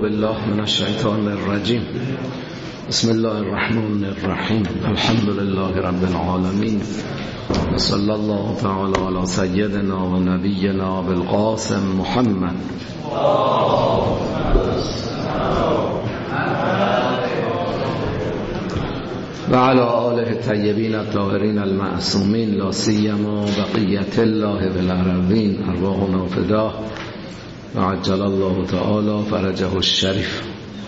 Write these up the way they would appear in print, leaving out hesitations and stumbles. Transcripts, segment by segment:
بالله من الشیطان الرجیم. بسم الله الرحمن الرحیم. الحمد لله رب العالمین و صلی الله تعالی علی سیدنا و نبینا بالقاسم محمد و علی آله الطیبین الطاهرین المعصومین لا سیما بقیة الله بالارضین ارواحنا فداه و عجل الله تعالی فرجه الشریف.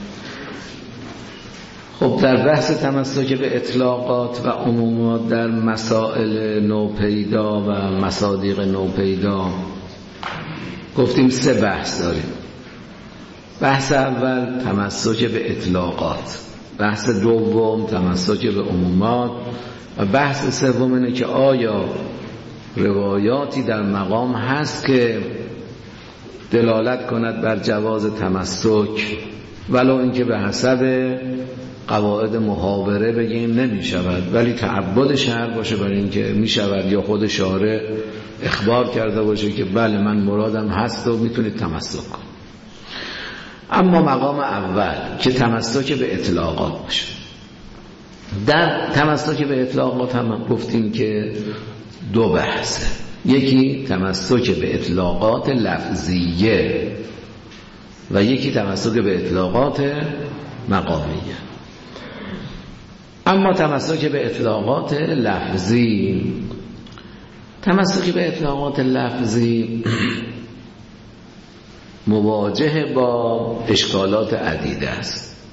خب در بحث تمسک به اطلاقات و عمومات در مسائل نوپیدا و مصادیق نوپیدا گفتیم 3 بحث داریم. بحث اول تمسک به اطلاقات، بحث دوم تمسک به عمومات و بحث سوم اینه که آیا روایاتی در مقام هست که دلالت کند بر جواز تمسک، ولو اینکه به حسب قواعد محاوره بگیم نمی شود، ولی تعبد شرع باشه برای اینکه می شود، یا خود شارع اخبار کرده باشه که بله من مرادم هست و میتونید تمسک کنید. اما مقام اول که تمسک به اطلاقات باشه. در تمسک به اطلاقات هم گفتیم که 2 بحثه. یکی تمسک به اطلاقات لفظیه و یکی تمسک به اطلاقات مقامیه. اما تمسک به اطلاقات لفظی، تمسک به اطلاقات لفظی مواجه با اشکالات عدیده است.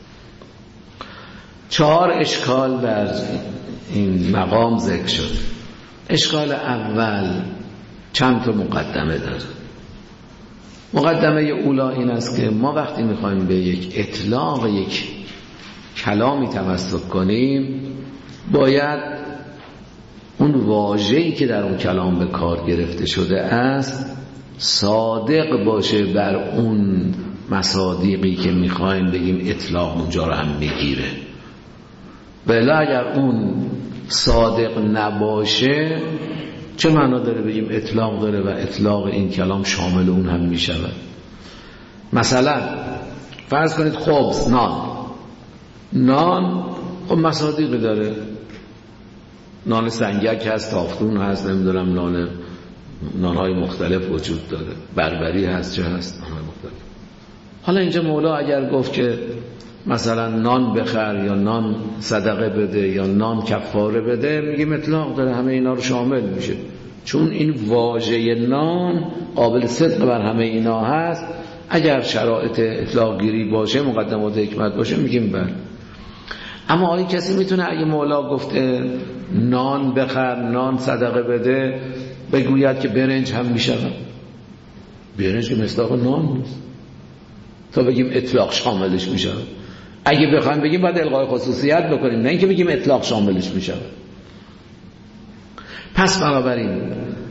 4 اشکال در این مقام ذکر شد. اشکال اول چند تا مقدمه داره. مقدمه اولا این است که ما وقتی میخوایم به یک اطلاق یک کلامی تمسک کنیم، باید اون واژه‌ای که در اون کلام به کار گرفته شده است صادق باشه بر اون مصادیقی که میخوایم بگیم اطلاق اونجا رو هم میگیره. بله اگر اون صادق نباشه چه معنا داره بگیم اطلاق داره و اطلاق این کلام شامل اون هم میشود؟ مثلا فرض کنید خبز، نان خب مصادیقی داره. نان سنگک هست، تافتون هست، نمیدونم نانهای مختلف وجود داره، بربری هست، چه هست، نانهای مختلف. حالا اینجا مولا اگر گفت که مثلا نان بخر یا نان صدقه بده یا نان کفاره بده، میگیم اطلاق داره، همه اینا رو شامل میشه، چون این واژه نان قابل صدق بر همه اینا هست. اگر شرایط اطلاق گیری باشه، مقدمات حکمت باشه، میگیم بله. اما آیا کسی میتونه اگه مولا گفته نان بخر، نان صدقه بده، بگوید که برنج هم میشود؟ برنج که مصداق نان نیست تا بگیم اطلاق شاملش میشود. اگه بخوایم بگیم باید الغای خصوصیت بکنیم، نه اینکه بگیم اطلاق شاملش میشود. پس بنابراین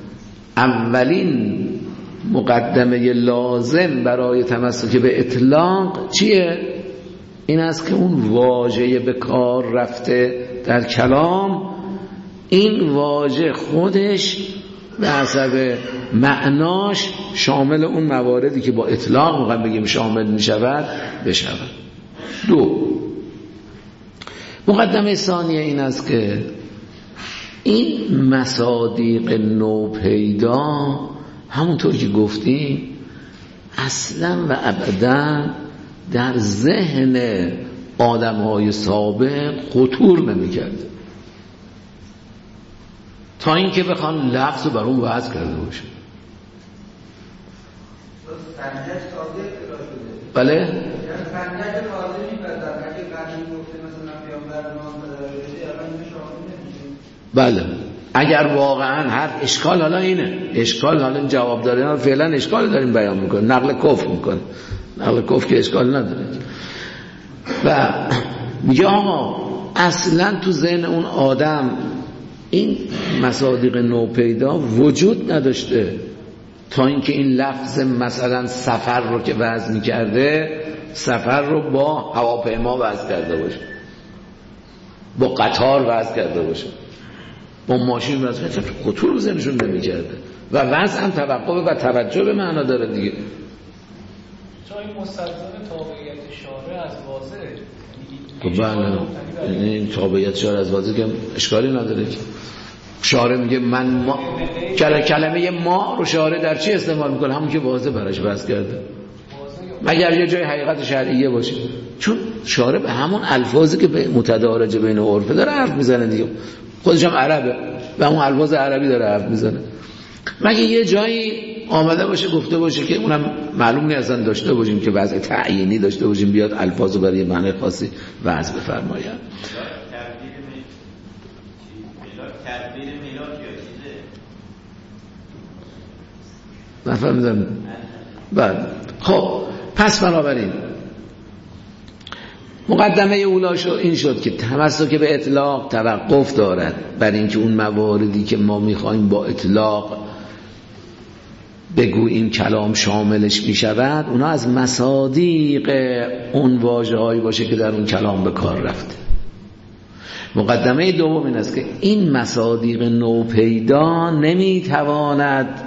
اولین مقدمه لازم برای تمسک به اطلاق چیه؟ این است که اون واژه به کار رفته در کلام، این واژه خودش به حسب معناش شامل اون مواردی که با اطلاق میخوایم بگیم شامل میشود بشود. 2 مقدمه ثانیه این است که این مصادیق نوپیدا همونطور که گفتیم اصلا و ابدا در ذهن آدم‌های سابق خطور نمی‌کرد تا اینکه بخوان لفظ رو بر اون وضع کرده باشه. بله؟ بله اگر واقعا هر اشکال، حالا اینه اشکال، حالا جواب داره، فعلا اشکال داریم بیان میکنه، نقل کفر میکنه، نقل کفر که اشکال نداره و میگه آقا اصلا تو ذهن اون آدم این مصادیق نوپیدا وجود نداشته تا اینکه این لفظ مثلا سفر رو که وضع میکرده، سفر رو با هواپیما وضع کرده باشه، با قطار وضع کرده باشه، با ماشین وضع کرده، خطور رو ذهنشون نمیکرده و وضع هم توقع و توجه به معنا داره دیگه. جای مستلزم تابعیت شارع از واضحه. خب بله، این تابعیت شارع از واضحه که اشکالی نداره که شارع میگه من ما کلمه ما رو شارع در چی استعمال میکنه؟ همون که واضح براش بحث کرده، مگر یه جای حقیقت شرعیه باشه. چون شارع به همون الفاظی که متدارج بین عرفه داره حرف میزنه دیگه، خودش هم عربه و همون الفاظ عربی داره حرف میزنه. مگه یه جایی آمده باشه گفته باشه که اونم معلوم نیست اصلا داشته باشیم که وضع تعیینی داشته باشیم بیاد الفاظو برای معنی خاصی وضع بفرماید. تدبیر میلاد یا چیزه نفهمیدم. بله خب پس بنابراین مقدمه اولا این شد که تمسک به اطلاق توقف دارد بر اینکه اون مواردی که ما میخوایم با اطلاق بگوییم کلام شاملش میشود اونا از مصادیق اون واژه‌هایی باشه که در اون کلام به کار رفته. مقدمه دوم این است که این مصادیق نوپیدا نمیتواند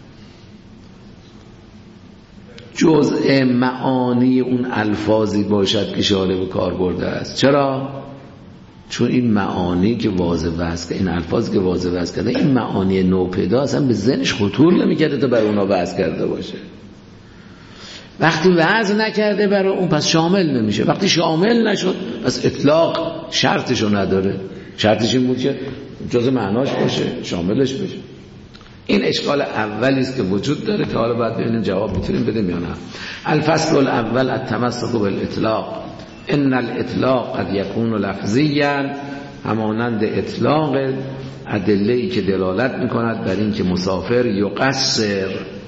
جزء معانی اون الفاظی باشد که شارع به کار برده است. چرا؟ چون این معانی که واضح وضع، این الفاظ که واضح وضع کرده، این معانی نوپیدا اصلا به ذهنش خطور نمیکرده تا برای اونا وضع کرده باشه. وقتی وضع نکرده برای اون پس شامل نمیشه. وقتی شامل نشد پس اطلاق شرطشو نداره. شرطش این بود که جزء معناش باشه، شاملش بشه. این اشکال اولی است که وجود داره که حالا بعد ببینیم جواب میتونیم بدیم یا نه. الفصل الاول التمسک بالاطلاق. ان الاطلاق قد یکون لفظیا، همانند اطلاق ادله‌ای که دلالت میکند بر این که مسافر یقصر،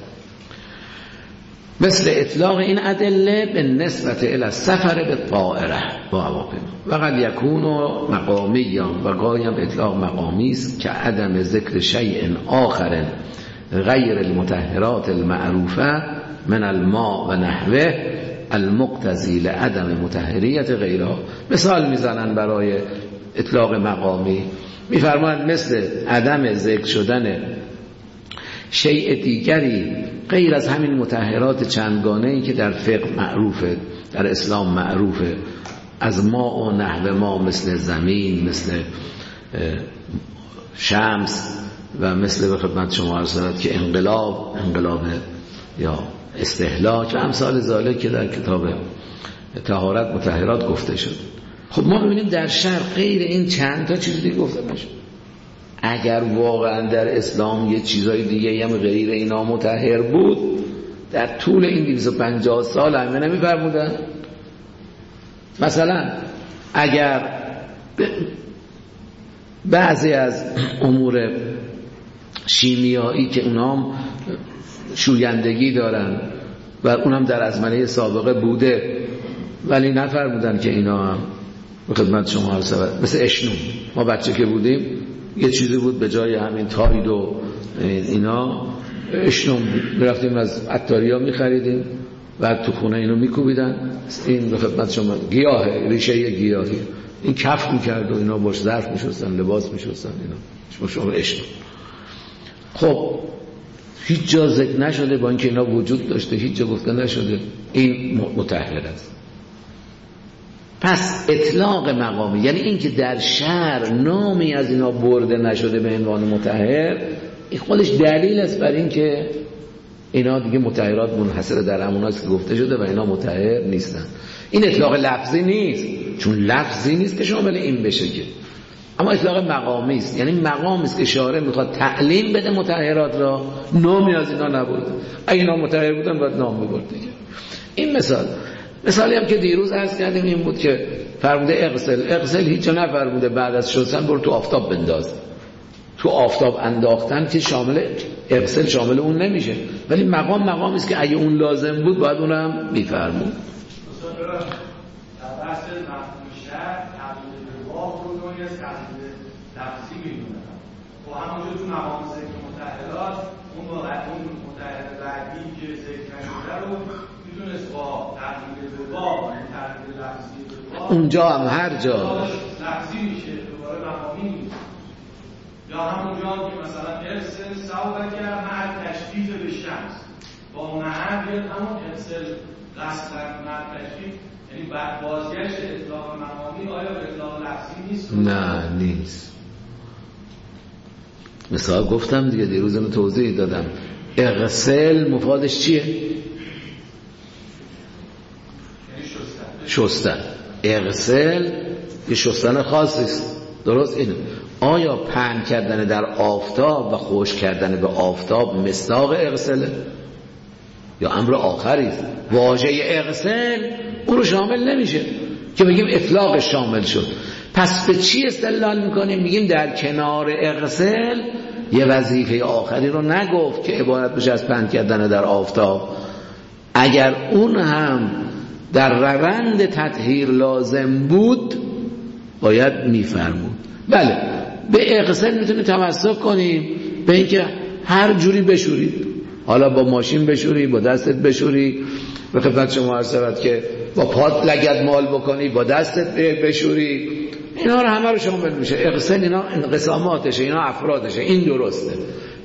مثل اطلاق این ادله به نسبت الی السفر به طائره با هواپیما. و قد یکون مقامیا، و گاهی هم اطلاق مقامی است که عدم ذکر شیء آخر غیر المطهرات المعروفه من الماء و نحوه المقتضی لعدم مطهریت غیرها. مثال میزنن برای اطلاق مقامی، میفرمایند مثل عدم ذکر شدن شیء دیگری غیر از همین مطهرات چندگانه‌ای که در فقه معروفه، در اسلام معروفه، از ما و نحو ما، مثل زمین، مثل شمس و مثل به خدمت شما عرض شد که انقلاب یا استهلاک و امثال ذالک که در کتاب طهارت مطهرات گفته شد. خب ما ببینیم در شرع غیر این چند تا چیز دیگه گفته نشد. اگر واقعا در اسلام یه چیزای دیگه هم غیر اینا مطهر بود، در طول این 250 سال همه نمی‌فرمودن. مثلا اگر بعضی از امور شیمیایی که اونام شویندگی دارن و اونم در ازمنه سابقه بوده ولی نفرمودن که اینا هم به خدمت شما عرض شود، مثل اشنو. ما بچه که بودیم یه چیزی بود به جای همین تاید و اینا اشنو میرفتیم از عطاریا میخریدیم و تو خونه اینو میکوبیدن. این به خدمت شما گیاهه، ریشه گیاهی، این کف میکرد و اینا باش ظرف میشستن، لباس میشستن، اینا شما اشنو. خب هیچ جا ذکر نشده با اینکه اینا وجود داشته، هیچ جا گفته نشده این مطهر است. پس اطلاق مقامی یعنی این که در شرع نامی از اینا برده نشده به عنوان مطهر، این خودش دلیل است بر این که اینا دیگه مطهرات منحصر در هموناست که گفته شده و اینا مطهر نیستن. این اطلاق لفظی نیست، چون لفظی نیست که شامل این بشه که، اما اطلاق مقامی است. یعنی مقامی است که شارع میخواد تعلیم بده مطهرات را، نامی از اینا نبرده. اگه اینا مطهر بودن باید نام میبرد دیگه. این مثالی هم که دیروز عرض کردیم این بود که فرموده اغسل هیچ جا نفرموده بعد از شستن برو تو آفتاب بنداز. تو آفتاب انداختن که شامل اغسل شامل اون نمیشه، ولی مقامی است که اگه اون لازم بود باید اونم میفرمود. لفظی میدونم و همونجور تو مقام ذکر مطهرات اون مطهر بعدی که ذکر نشده رو میتونست با تحمیل دوبار تحمیل لفظی دوبار اونجا هم هر جا لفظی میشه، دوباره مقامی نیست. یا همونجا هم که مثلا ارسل سوابه کرد مع تشدید به شمس با معه بیاد همون ارسل قصداً تشریف، یعنی بعد بازگشت اطلاق مقامی آیا به اطلاق لفظی نیست؟ نه نیست. مثال گفتم دیگه، دیروز اینو توضیح دادم. اغسل مفادش چیه؟ یعنی شستن. اغسل یه شستن خاصی است، درست اینه. آیا پهن کردن در آفتاب و خشک کردن به آفتاب مصداق اغسله یا امر آخری است؟ واژه اغسل اون رو شامل نمیشه که بگیم اطلاق شامل شد. پس به چی استدلال میکنیم؟ میگیم در کنار اغسل یه وظیفه آخری رو نگفت که عبارت بشه از پهن کردن در آفتاب. اگر اون هم در روند تطهیر لازم بود باید میفرمود. بله، به اغسل میتونی تمسک کنیم به اینکه هر جوری بشورید، حالا با ماشین بشوری، با دستت بشوری، به خدمت شما عرض شود که با پات لگد مال بکنی، با دستت بشوری، اینا رو همه رو شامل میشه. اغسل اینا انقساماتشه، اینا افرادشه، این درسته.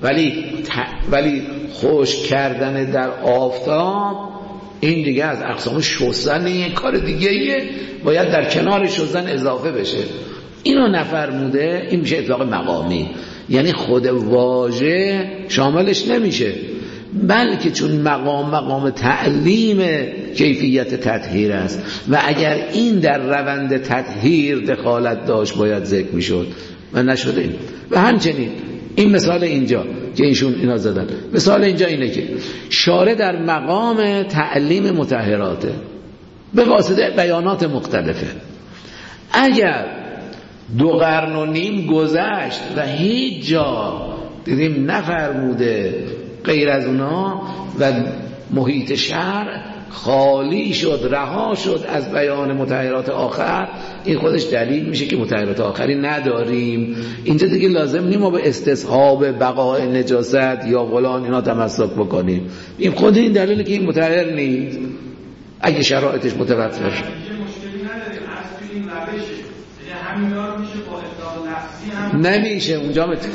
ولی خشک کردن در آفتاب این دیگه از اقسام شستن، این کار دیگه ایه، باید در کنار شستن اضافه بشه. اینو نفرموده، این میشه اطلاق مقامی، یعنی خود واژه شاملش نمیشه، بلکه چون مقام تعلیم کیفیت تطهیر است و اگر این در روند تطهیر دخالت داشت باید ذکر میشد و نشده این. و همچنین این مثال اینجا که ایشون اینا زدن، مثال اینجا اینه که شارع در مقام تعلیم مطهراته به واسطه بیانات مختلفه. اگر 2 قرن و نیم گذشت و هیچ جا دیدیم نفرموده غیر از اونا و محیط شرع خالی شد، رها شد از بیان مطهرات آخر، این خودش دلیل میشه که مطهرات آخری نداریم. اینجا دیگه لازم نیم ما به استصحاب بقای نجاست یا غلان اینا تمسک بکنیم. این خود این دلیله که این مطهر نیست اگه شرایطش متوفر شد. مشکلی نداریم از توی این روشه، یعنی همین رو میشه با اطلاق لفظی هم نمیشه. اونجا میتونست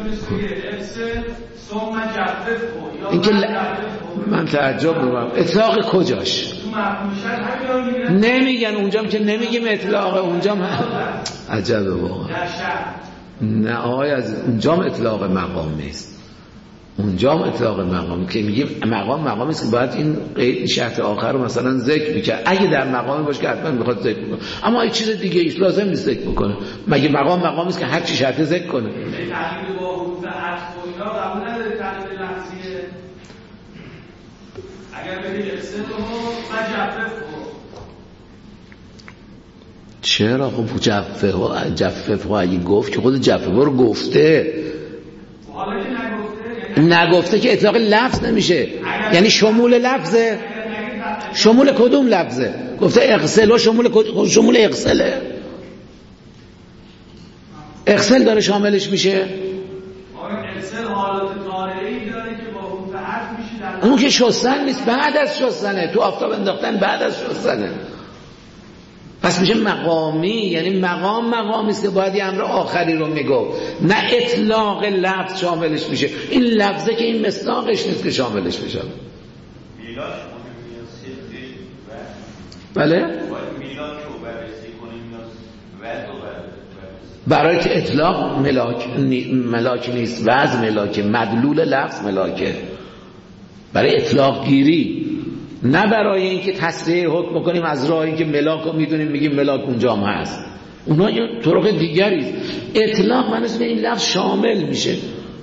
این که من تعجب میکنم اطلاق کجاش نمیگن اونجا که نمیگیم اطلاق اونجا عجبه واقعا. نه آقای از اونجا اطلاق مقامی است، اونجا اطلاق مقامی که میگیم مقامی است که باید این قید شرط آخر رو مثلا ذکر بکنه. اگه در مقامی باشه که حتما میخواد ذکر بکنه، اما این چیز دیگه ایست لازم نیست ذکر بکنه. مگه مقامی است که هر چی شرط ذکر کنه؟ تقیید با حروف عطف و اینا قبول نداره تقیید لفظیه. اگر بگید ارسل و جفف چرا؟ خب جفف ها اگه گفت که خود جفف ها رو گفته، حالا که نگفته که اطلاق لفظ نمیشه. یعنی شمول لفظه. شمول کدوم لفظه؟ گفته اغسل و شمول اغسله. اغسل داره شاملش میشه. اغسل حالات طارئی داره که با حروف عطف میشه. اون که شستن نیست، بعد از شستنه، تو آفتاب انداختن بعد از شستنه. پس میشه مقامی، یعنی مقامی است که باید یه امر آخری رو میگفت، نه اطلاق لفظ شاملش میشه. این لفظه که این مصداقش نیست که شاملش میشه. بله؟ برای که اطلاق ملاک نیست، وضع ملاکه، مدلول لفظ ملاکه، برای اطلاق گیری، نه برای اینکه تصریح حکم کنیم از راه اینکه ملاک رو میدونیم میگیم ملاک اونجا هم هست. اونا یه طرق دیگری است. اطلاق معنی است که این لفظ شامل میشه.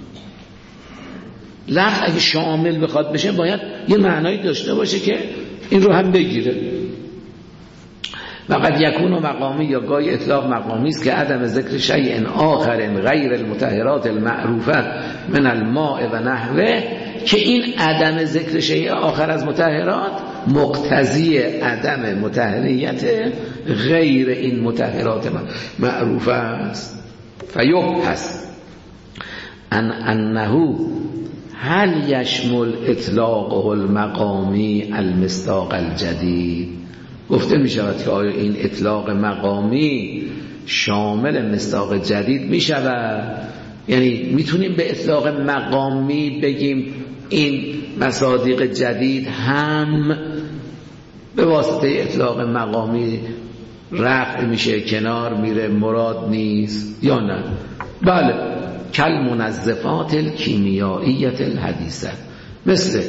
لفظ اگه شامل بخواد بشه باید یه معنایی داشته باشه که این رو هم بگیره. و قد یکون مقامی، یا گاهی اطلاق مقامی است که عدم ذکر شیء آخر غیر المطهرات المعروفه من الماء و نحوه، که این عدم ذکر شیء آخر از مطهرات مقتضی عدم مطهریت غیر این مطهرات معروفه است. فیبحث ان انه هل یشمل اطلاقه المقامی المصداق الجدید. گفته می شود که آیا این اطلاق مقامی شامل مصداق جدید می شود؟ یعنی میتونیم به اطلاق مقامی بگیم این مصادیق جدید هم به واسطه اطلاق مقامی رفع میشه، کنار میره، مراد نیست یا نه؟ بله، کل منظفات الکیمیاییت الحدیثه، مثل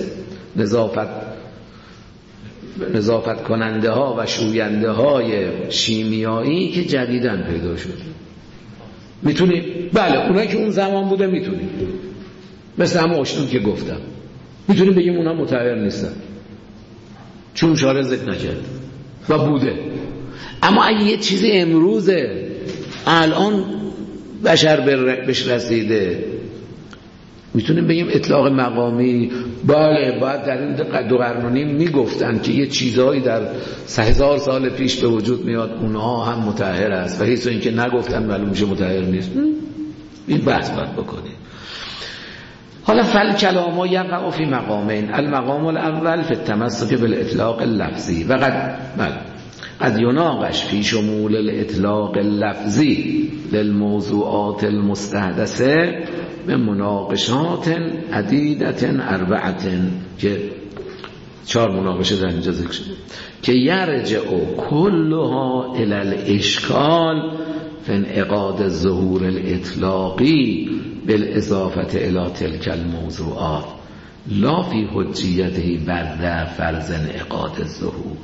نظافت کننده ها و شوینده های شیمیایی که جدیداً پیدا شده. میتونیم، بله اونایی که اون زمان بوده میتونیم، مثل همه اشنون که گفتم میتونیم بگیم اونا مطهر نیستن چون شارع ذکر نکرد و بوده. اما اگه یه چیزی امروزه الان بشر بهش رسیده، میتونیم بگیم اطلاق مقامی. بله، باید در این 2 قرن و نیم میگفتن که یه چیزهایی در 3000 سال پیش به وجود میاد اونها هم مطهر است و هیچ این که نگفتن معلوم میشه مطهر نیست. این بحث باید بکنیم. حالا فالکلام یقع فی مقامین، المقام الاول فی التمسک بالاطلاق اللفظی و قد یناقش فی شمول الاطلاق اللفظی للموضوعات المستحدثه به مناقشات عدیدت 4 که 4 مناقشه در اینجا ذکر شده که یرجع کلها الی الاشکال فی انعقاد الظهور الاطلاقی بالاضافه الی تلک الموضوعات لا فی حجیته بعد فرض انعقاد الظهور.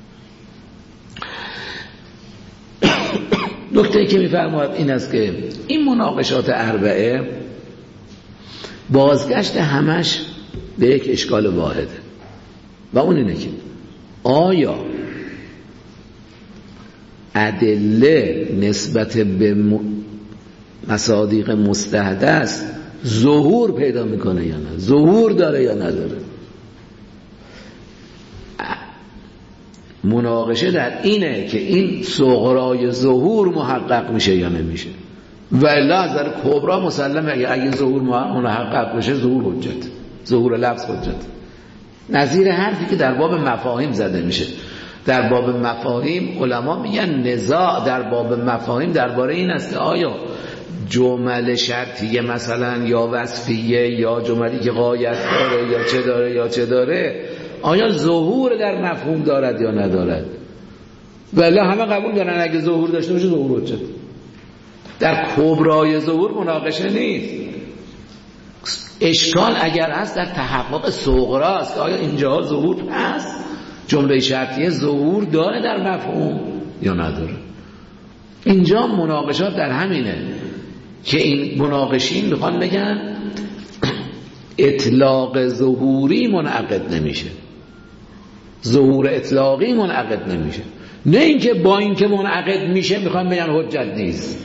نکته که می‌فرماید این است که این مناقشات 4 بازگشت همش به یک اشکال واحده و اون اینه که آیا ادله نسبت به مصادیق مستحدث ظهور پیدا میکنه یا نه، ظهور داره یا نداره. مناقشه در اینه که این صغرای ظهور محقق میشه یا نمیشه و الا از در کبرا مسلمه اگه ظهور محقق بشه ظهور حجت، ظهور لفظ حجت. نظیر حرفی که در باب مفاهیم زده میشه. در باب مفاهیم علما میگن نزاع در باب مفاهیم درباره این است که آیا جمل شرطیه مثلا یا وصفیه یا جملی که غایت داره یا چه داره یا چه داره، آیا ظهور در مفهوم دارد یا ندارد؟ ولی همه قبول دارن اگه ظهور داشته باشه ظهور حجت. در کبرای ظهور مناقشه نیست. اشکال اگر هست در تحقق صغرا است که آیا اینجا ظهور هست، جمله شرطیه ظهور داره در مفهوم یا نداره. اینجا مناقشات در همینه که این مناقشین میخوان بگن اطلاق ظهوری منعقد نمیشه، ظهور اطلاقی منعقد نمیشه. نه اینکه با اینکه منعقد میشه میخوان بگن حجت نیست.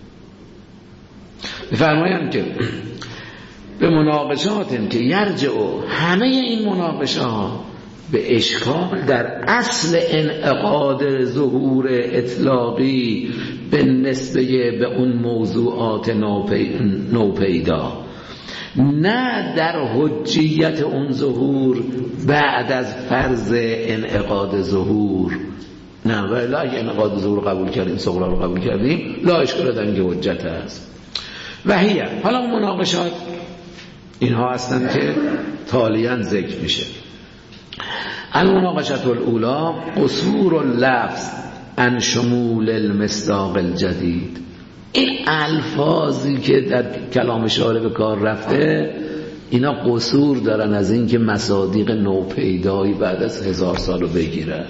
میفرمایند که به مناقشات که یرجع همه این مناقشات به اشکال در اصل انعقاد ظهور اطلاقی به نسبه به اون موضوعات نوپیدا، نه در حجیت اون ظهور بعد از فرض انعقاد ظهور. نه ولی اگه انعقاد ظهور قبول کردیم، صغرا رو قبول کردیم، لا اشکال در اینکه حجت هست. و هیه حالا مناقشات اینها هستن که تالیاً ذکر میشه. المناقشة الاولی قصور اللفظ عن شمول المصداق الجدید. این الفاظی که در کلام شارع به کار رفته اینا قصور دارن از این که مصادیق نوپیدایی بعد از 1000 سال رو بگیره.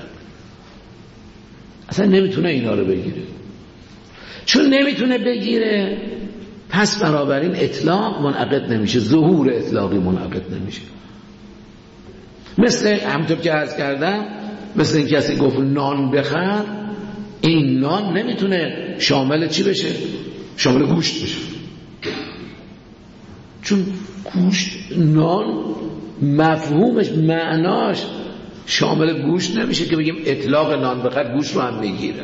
اصلا نمیتونه اینا رو بگیره. چون نمیتونه بگیره پس بنابراین اطلاق منعقد نمیشه، ظهور اطلاقی منعقد نمیشه. مثل همونطور که عرض کردم، مثل این کسی گفت نان بخر، این نان نمیتونه شامل چی بشه؟ شامل گوشت بشه. چون گوشت، نان مفهومش، معناش شامل گوشت نمیشه که بگیم اطلاق نان بخر گوشت رو هم میگیره.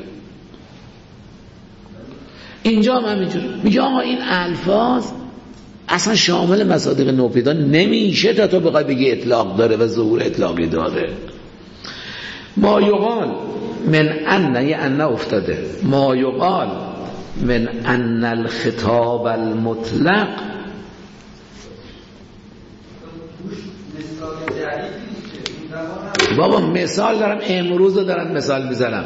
اینجا هم همینجور میگه آقا این الفاظ اصلا شامل مصادیق نوپیدا نمیشه تا تو بخوای بگی اطلاق داره و ظهور اطلاقی داره. ما یقال من ان ان افتاده ما یقال من ان الخطاب المطلق مصداق جدیدی که این زمان هم بابا مثال دارم، امروز رو دارم مثال میزنم.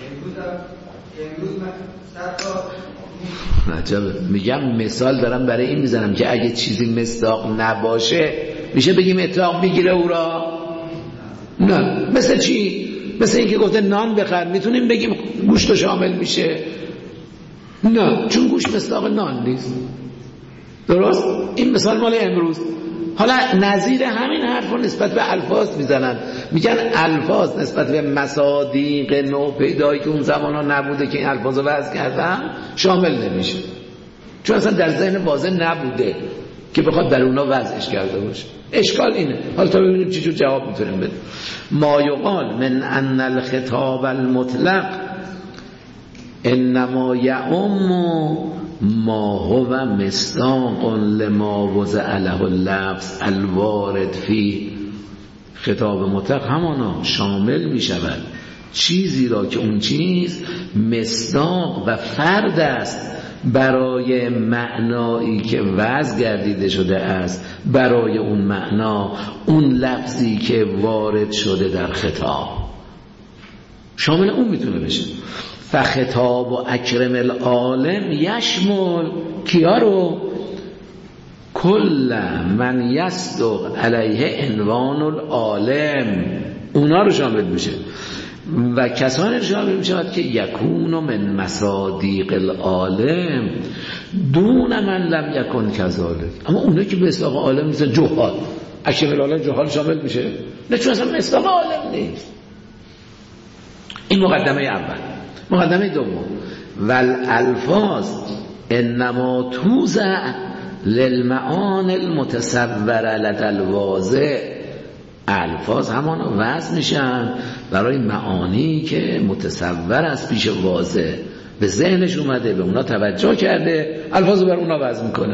عجبه. میگم مثال دارم برای این میزنم که اگه چیزی مصداق نباشه میشه بگیم اطلاق میگیره او را؟ نه. مثل چی؟ مثل این که گفته نان بخر، میتونیم بگیم گوشت شامل میشه؟ نه، چون گوشت مصداق نان نیست. درست؟ این مثال مال امروز. حالا نظیر همین حرف رو نسبت به الفاظ میزنن، میگن الفاظ نسبت به مصادیق نوپیدایی که اون زمان ها نبوده که این الفاظ رو وضع کردن شامل نمیشه، چون اصلا در ذهن واضح نبوده که بخواد برای اونا وضعش کرده باشه. اشکال اینه. حالا تا ببینیم چی جور جواب میتونیم بدیم. ما یقال من ان الخطاب المطلق انما یعم ما هو مصداق لما وضع له اللفظ الوارد فی. خطاب مطلق همانا شامل می شود چیزی را که اون چیز مصداق و فرد است برای معنایی که وضع گردیده شده است، برای اون معنا اون لفظی که وارد شده در خطاب شامل اون میتونه بشه. فخطاب و اکرم العالم یشمل کیا رو؟ کل من یصدق علیه عنوان العالم، اونا رو شامل میشه. و کسانی رو شامل میشود که یکون من مصادیق العالم دون من لم یکن کذالک. اما اونایی که به مصداق عالم مثل جهال، اکرم العالم جهال شامل میشه؟ نه، چون اصلا مصداق عالم نیست. این مقدمه اول. مقدمه دوم، والالفاظ انما توزع للمعان المتصور لدى الواضع. الفاظ همان وضع میشن برای معانی که متصور است پیش واضع، به ذهنش اومده، به اونا توجه کرده، الفاظ بر اونا وضع میکنه.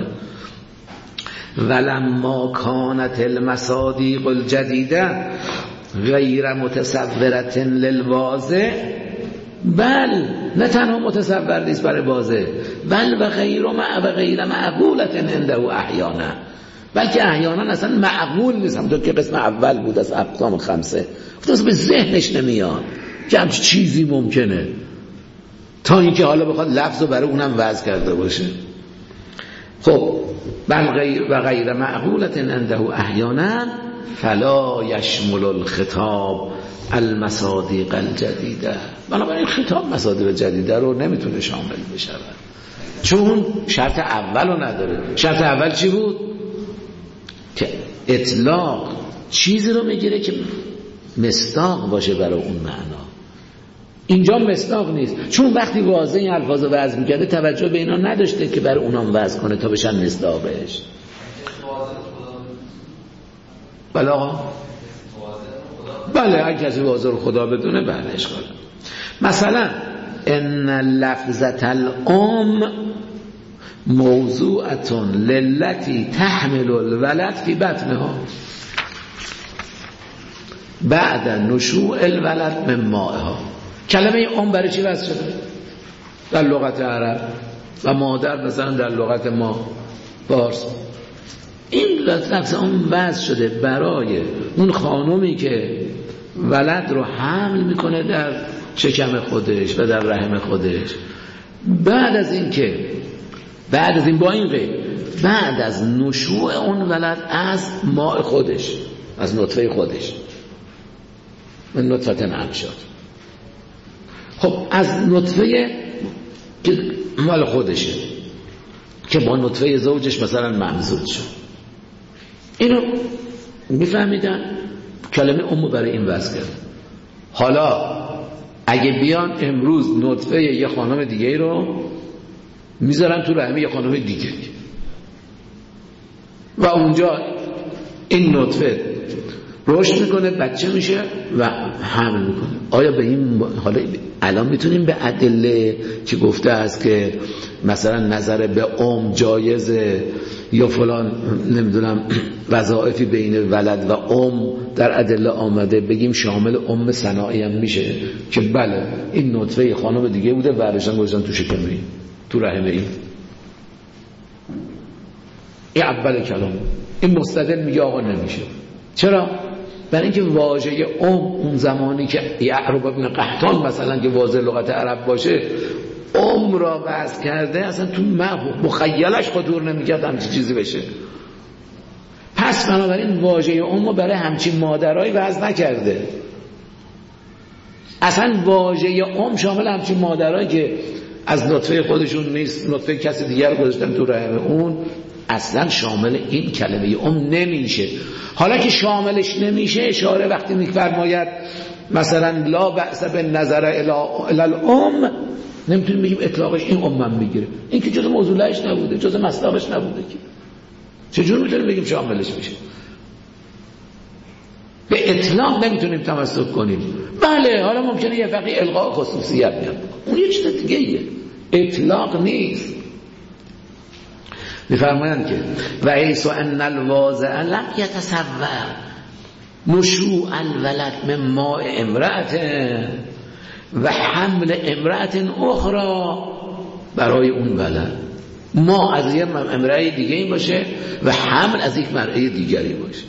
ولما کانت المصادیق الجدیده غیر متصورة للواضع، بل نه تنها متصور نیست برای واضح، بل و غیر معقولة عنده احیانا، بلکه احیانا اصلا معقول نیست. همونطور که قسم اول بود از اقسام خمسه، افتاد به ذهنش نمیاد که همچین چیزی ممکنه، تا اینکه حالا بخواد لفظ رو برای اونم وضع کرده باشه. خب بل و غیر معقولة عنده احیانا فلا یشمل الخطاب المصادیق الجدیده. بنابراین خطاب مصادیق جدیده رو نمیتونه شامل بشه، چون شرط اول رو نداره. شرط اول چی بود؟ که اطلاق چیزی رو میگیره که مصداق باشه برای اون معنا. اینجا مصداق نیست، چون وقتی واضح این الفاظ رو وضع میکرده توجه به اینا نداشته که برای اونام وضع کنه تا بشن مصداقش. بله آقا، بله اگه کسی واضح رو خدا بدونه بله اشکال. مثلا ان لفظة الام موضوعة للتی تحمل الولد فی بطنها بعد نشوء الولد من مائها. کلمه ام برای چی وضع شده در لغت عرب و مادر مثلا در لغت ما فارس؟ این لفظ ام وضع شده برای اون خانومی که ولد رو حمل میکنه در شکم خودش و در رحم خودش، بعد از این با این قید بعد از نشوء اون ولد از ماء خودش، از نطفه خودش، من نطفه انشاد. خب از نطفه که مال خودشه که با نطفه زوجش مثلا ممزوج شد، اینو میفهمیدن کلمه امو برای این وضع کرد. حالا اگه بیان امروز نطفه یه خانم دیگه رو میذارن تو رحم یه خانم دیگه و اونجا این نطفه رشد میکنه، بچه میشه و حمل میکنه، آیا به این حالا الان میتونیم به ادله که گفته است که مثلا نظر به جایزه یا فلان نمیدونم وظایفی بین ولد و در ادله آمده بگیم شامل صناعی هم میشه که بله این نطفه خانم دیگه بوده برداشتن گذاشتن تو شکم این، تو رحم این اول کلام. این مستدل میگه آقا نمیشه. چرا؟ برای اینکه واژه اون زمانی که یعرب ابن قحطان مثلا که واژه لغت عرب باشه را وضع کرده، اصلا تو مخیلش خطور نمیکرد همچین چیزی بشه. پس بنابراین واژه رو برای همچین مادرایی وضع نکرده. اصلا واژه شامل همچین مادرایی که از نطفه خودشون نیست، نطفه کسی دیگر رو گذاشتن تو رحم اون، اصلا شامل این کلمه نمیشه. حالا که شاملش نمیشه، اشاره وقتی میفرماید مثلا لا بأس بالنظر الی الام، نمیتونیم بگیم اطلاقش این هم میگیره، این که جزء موضوعش نبوده، جزء مصداقش نبوده، که چجور میتونیم بگیم شاملش میشه؟ به اطلاق نمیتونیم تمسک کنیم. بله حالا ممکنه یه فقیه الغاء خصوصیت بیاد، اون یه چیز دیگه ایه، اطلاق نیست. میفرمایند که و ایسو ان الواضع لم یتصور نشوء الولد من ماء امرأة و حمل امرأة اخرى برای اون ولد، ما از یه امرأة دیگه این باشه و حمل از یک مرأة دیگری باشه.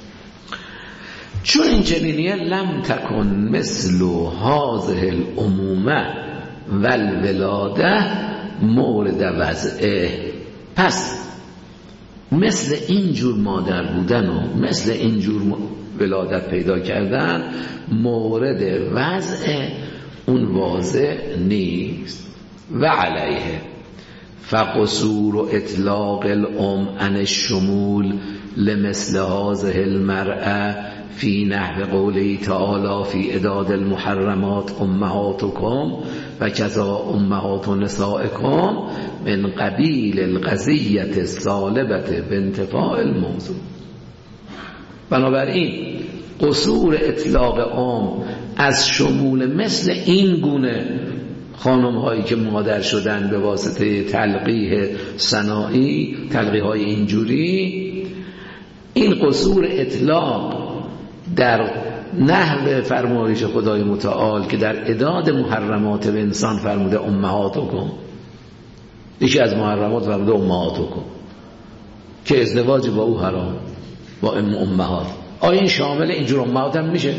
چون این چنینیه لم تکن مثل هذه الامومه والولاده مورد وضعه، پس مثل اینجور مادر بودن و مثل اینجور ولادت پیدا کردن مورد وضع اون واضع نیست. و علیه فقصور و اطلاق الام عن الشمول لمثل هذه المرأة فی نحو قوله تعالی فی عداد المحرمات امهاتکم و کذا امهات نسائکم من قبیل القضیة السالبة بانتفاع الموضوع. بنابراین قصور اطلاق عام از شمول مثل این گونه خانم هایی که مادر شدن به واسطه تلقیح صناعی، تلقیح های اینجوری، این قصور اطلاق در نحو فرمایش خدای متعال که در عداد محرمات به انسان فرموده امهاتکم، یکی از محرمات فرموده امهاتکم که ازدواج با او حرام، با امهات. آیا این شامل اینجور امهات هم میشه؟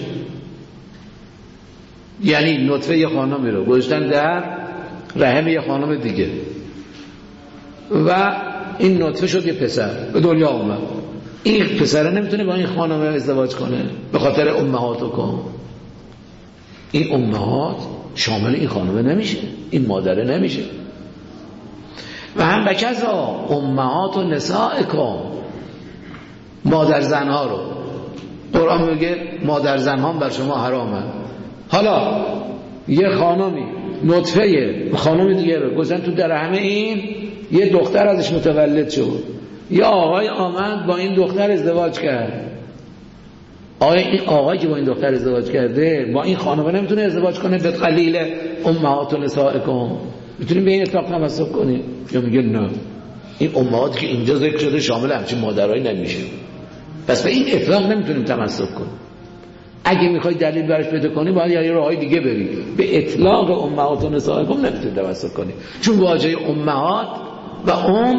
یعنی نطفه یه خانمی رو گذاشتن در رحم یه خانم دیگه و این نطفه شد یه پسر به دنیا اومد، این پسره نمیتونه با این خانم ازدواج کنه به خاطر امهاتکم؟ این امهات شامل این خانمه نمیشه، این مادره نمیشه. و هم بکذا امهات و نسائکم، مادر زنها رو قرآن میگه مادر زنها بر شما حرامه. حالا یه خانمی نطفه خانم دیگه رو گذاشتن تو در همه این، یه دختر ازش متولد شد، یه آقای آمد با این دختر ازدواج کرد. آیا این آقایی که با این دختر ازدواج کرده با این خانم نمیتونه ازدواج کنه به قلیل امهات و نسائکم؟ میتونیم به این اطلاق تمسک کنیم؟ یا میگه نه، این امهات که اینجا ذکر شده شامل همچین مادرایی نمیشه، پس به این اطلاق نمیتونیم تمسک کنیم. اگه میخوای دلیل برش پیدا کنی باید یه راهی دیگه بری، به اطلاق امهات و نسائکم نمیتونیم تمسک کنیم، چون واژه امهات و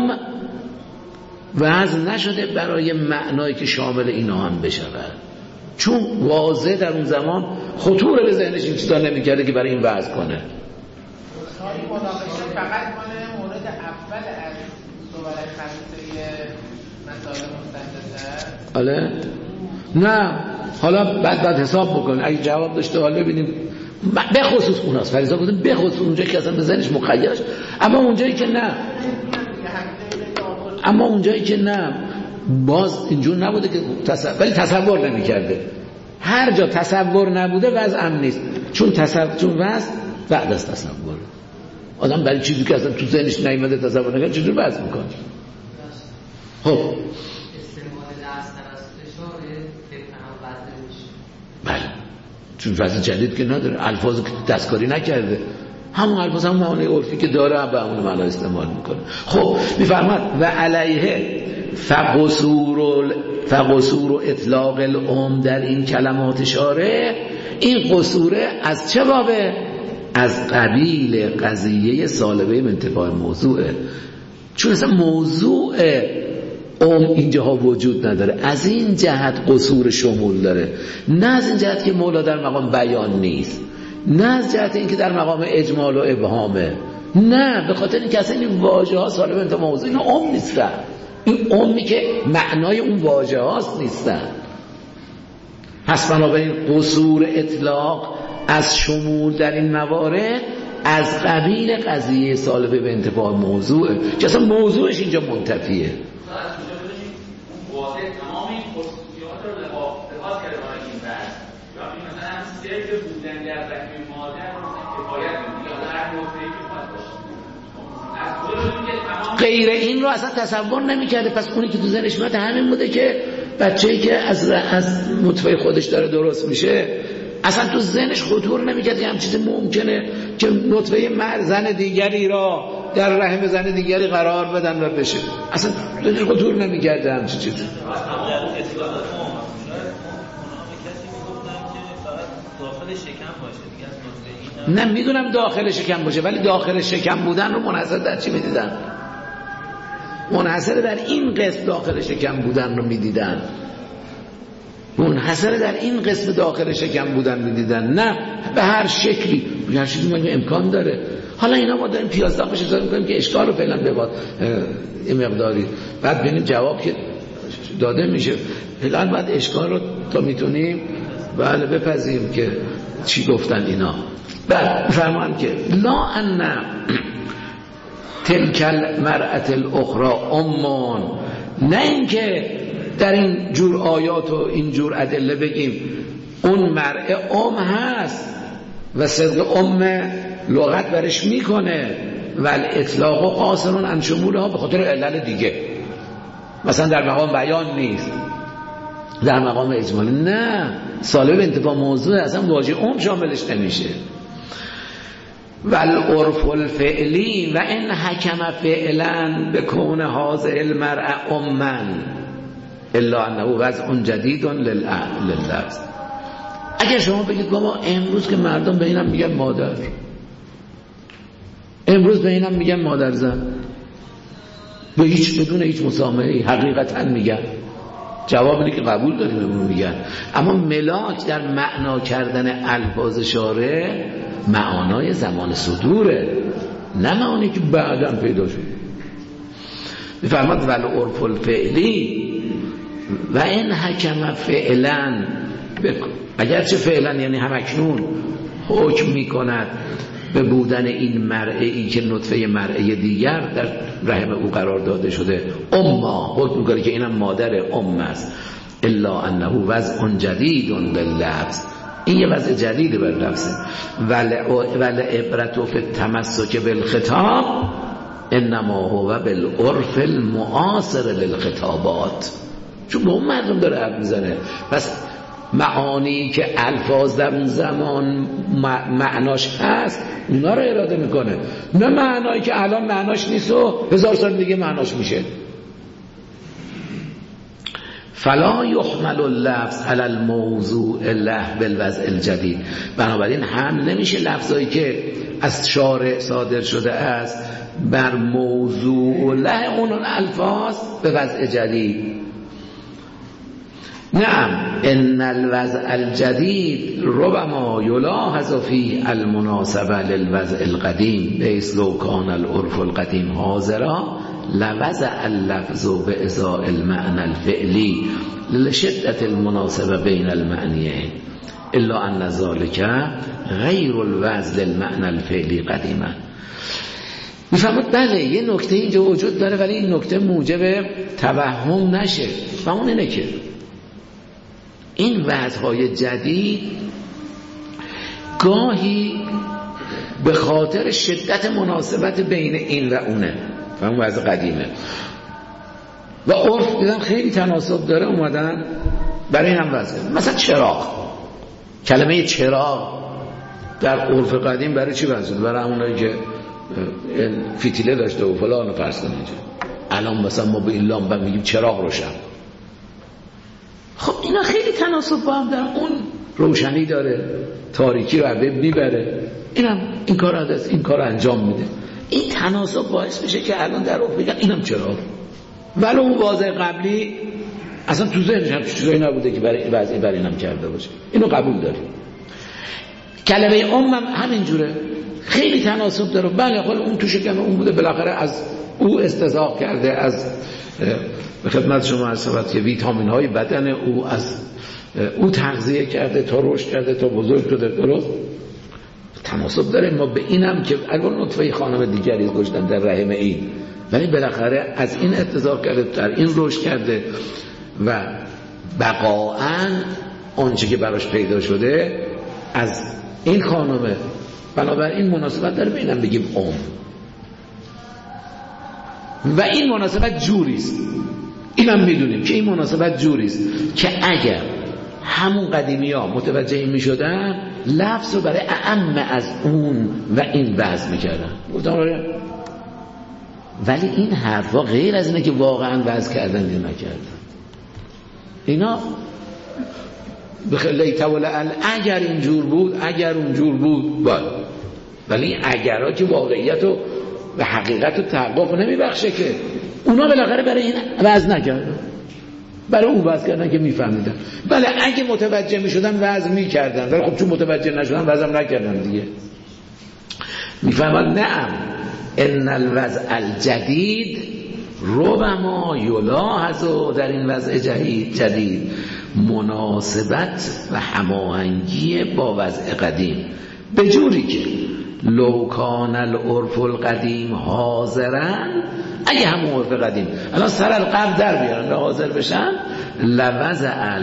وضع نشده برای معنایی که شامل اینا هم بشود، چون واضح در اون زمان خطور به ذهنش این چیزا نمیکرده که برای این وضع کنه. مناقشه فقط مال مورد اول از دوباره خمسه مسائل مستندسه. آله؟ نه، حالا بعد حساب بکنیم، اگه جواب داشته حالا ببینیم. به خصوص اوناست فریضا بودیم، به خصوص اونجایی که اصلا به ذهنش مخیلش، اما اونجایی که نه، باز اینجور نبوده که ولی تصور نمی‌کرده. هر جا تصور نبوده وضع هم نیست، چون وضع بعد از تصور. آدم برای چیزی که اصلا تو ذهنش نیامده تصور نکنه چجوری وضع میکنه؟ خب استعمال لفظ توسط اشاره فقط وضع میشه. بله، چون وضع جدید که نداره، الفاظی که دستکاری نکرده، همون الفاظ همون معنی عرفی که داره به همون معنا استعمال میکنه. خب میفرماد و علیه فقصور و اطلاق الام در این کلمات اشاره، این قصوره از چه بابه؟ از قبیل قضیه سالبه انتفاع موضوعه، چون اصلا موضوع اینجاها وجود نداره. از این جهت قصور شمول داره، نه از این جهت که مولا در مقام بیان نیست، نه از جهت اینکه در مقام اجمال و ابهامه، نه، به خاطر اینکه اصلا این واژه ها سالب انت موضوع اینا نیستن. این عمی که معنای اون واژه هاست نیستن. پس بنابراین قصور اطلاق از شمول در این موارد از قبیل قضیه سالبه به انتفاع موضوعه که اصلا موضوعش اینجا منتفیه. واضح تمام این خصوصیات رو لحاظ کرده برای این بحث. یا مثلا صرف بودن در رحم مادر کفایت می‌کنه یا هر نکته‌ای که خواهد باشه. غیر این رو اصلا تصور نمی‌کرده. پس اونی که تو ذهنش میاد همین بوده که بچه‌ای که از نطفه خودش داره درست میشه اصلا تو ذهنش خطور نمی‌کرد که همین چیز ممکنه که نطفه زن دیگری را در رحم زن دیگری قرار بدن و بشه. اصلا دلش خطور نمی‌کرده همین چیزی. نه میدونم داخل شکم باشه، ولی داخل شکم بودن رو منحصر در چی میدیدن؟ منحصر در این قسم داخل شکم بودن رو میدیدن. منحصر در این قسم داخل شکم بودن میدیدن، نه به هر شکلی. هر شکلی امکان داره. حالا اینا ما داریم پیازداغ بشه اجازه میکنیم که اشکال رو فعلا بباد این مقداری، بعد ببینیم جواب که داده میشه. فعلا بعد اشکال رو تا میتونیم بله بپذیریم که چی گفتن اینا. بعد فرمان که لا ان تلک المرأة الاخرى امان، نه اینکه در این جور آیات و این جور ادله بگیم اون مرأة هست و صدق لغت برش میکنه ولی اطلاق قاصرون عن شمولها به خاطر علل دیگه، مثلا در مقام بیان نیست، در مقام اجمالی نه، سالب انتفاع موضوع اصلا واژه شاملش نمیشه. والعرف الفعلی و ان حکم فعلا بکون هذه المرأة امن الا انه وضع جدید لللفظ. اگر شما بگید بابا امروز که مردم به اینم میگن مادر، امروز به اینم میگن مادر زن، بدون هیچ مسامحه‌ای حقیقتا میگن، جواب اینه که قبول داریم اونو میگن. اما ملاک در معنا کردن الفاظ شارع معنای زمان صدوره، نه معنی که بعداً پیدا شد. میفرماد ول عرف الفعلی و این حکم فعلا، اگرچه فعلا یعنی همکنون حکم میکند به بودن این مرئی که نطفه مرئی دیگر در رحم او قرار داده شده، اما حکم میکنه که اینم مادر است، الا انه وضع جدید لللفظ، این یه وضع جدیده بر لفظه. ول عبرت فی التمسک بالخطاب انما هو بالعرف المعاصر للخطابات، چون به اون مردم داره حرف میزنه. پس معانی که الفاظ در اون زمان معناش هست اونا رو اراده میکنه، نه معنایی که الان معناش نیست و 1000 سال دیگه معناش میشه. فلا یحمل اللفظ علی الموضوع له بالوضع الجدید، بنابراین حمل نمیشه لفظایی که از شارع صادر شده است بر موضوع له اون الفاظ به وضع جدید. نعم ان الوضع الجدید ربما یلاحظ فيه المناسبه للوضع القدیم بحيث لو كان العرف القدیم حاضرا لوضع اللفظ بإزاء المعنى الفعلی لشدة المناسبه بین المعنیین الا ان ذلك غیر الوضع للمعنى الفعلی قدیما. میفهمید بله یه نکته اینجا وجود داره ولی این نکته موجب توهم نشه و اون اینه که این وضعهای جدید گاهی به خاطر شدت مناسبت بین این و اونه، فهم وضع قدیمه و عرف دیدم خیلی تناسب داره اومدن برای این هم وضع. مثلا چراغ، کلمه چراغ در عرف قدیم برای چی وضع؟ برای همونایی که فتیله داشته و فلان و فرض کنید. الان مثلا ما به این لامپ میگیم چراغ روشن. خب اینا خیلی تناسب با هم دارن، اون روشنی داره، تاریکی رو عبه میبره، این کار انجام میده. این تناسب باعث میشه که الان در روح بگن اینم چراغ. ولی اون واضح قبلی اصلا تو ذهنش هم چیزایی نبوده که برای وضعی برای اینم کرده باشه. اینو قبول داریم. کلمه ام هم همینجوره، خیلی تناسب داره. بله خب اون تو شکم اون بوده، بالاخره از او استزاق کرده، از به خدمت شما عرض شود که ویتامین های بدن او از او تغذیه کرده تا رشد کرده تا بزرگ شده. درست تناسب داره. ما به اینم که الان نطفه خانم دیگری گذاشتن در رحم این، ولی بالاخره از این اتزاق کرده، در این رشد کرده و بقاعاً آنچه که براش پیدا شده از این خانمه. بنابراین مناسبت داره بینم بگیم و این مناسبت جوریست. اینم میدونیم که این مناسبت جوریست که اگر همون قدیمی ها متوجه این میشدن لفظ رو برای اعم از اون و این وضع میکردن. ولی این حرفا غیر از اینه که واقعا وضع کردن یا نکردن. اینا بخلی تولعن اگر اینجور بود، اگر اونجور بود باید. ولی این اگرها که واقعیت و حقیقت و تحقق نمیبخشه که اونا بالاخره برای این وضع نکردن، برای اون وضع کردن که میفهمیدن. بله اگه متوجه میشدن وضع میکردن، ولی خب چون متوجه نشدن وضع هم نکردن دیگه. میفهمن نعم ان الوضع الجدید ربما یلاحظ در این وضع جدید مناسبت و هماهنگی با وضع قدیم، به جوری که لو کان العرف القدیم حاضرن، اگه همون عرف قدیم الان سر القبض در بیارن و حاضر بشن، لوضع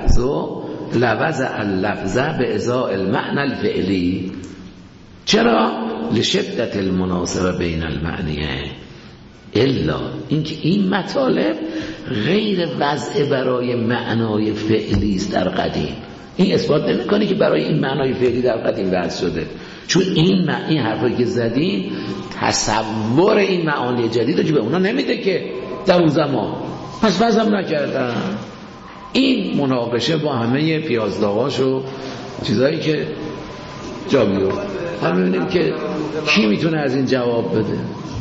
اللفظ به ازاء المعنى الفعلی. چرا؟ لشدت المناسبه بین المعنیه. الا اینکه این مطالب غیر وضع برای معنای فعلی است در قدیم. این اثبات نمی‌کنه که برای این معنای فعلی در قدیم وضع شده، چون این حرفایی که زدیم تصور این معانی جدید رو که به اونا نمیده که در اون زمان، پس وضعم نکردن. این مناقشه با همه پیازداغاش و چیزایی که جا بیفته. ما ببینیم که کی میتونه از این جواب بده.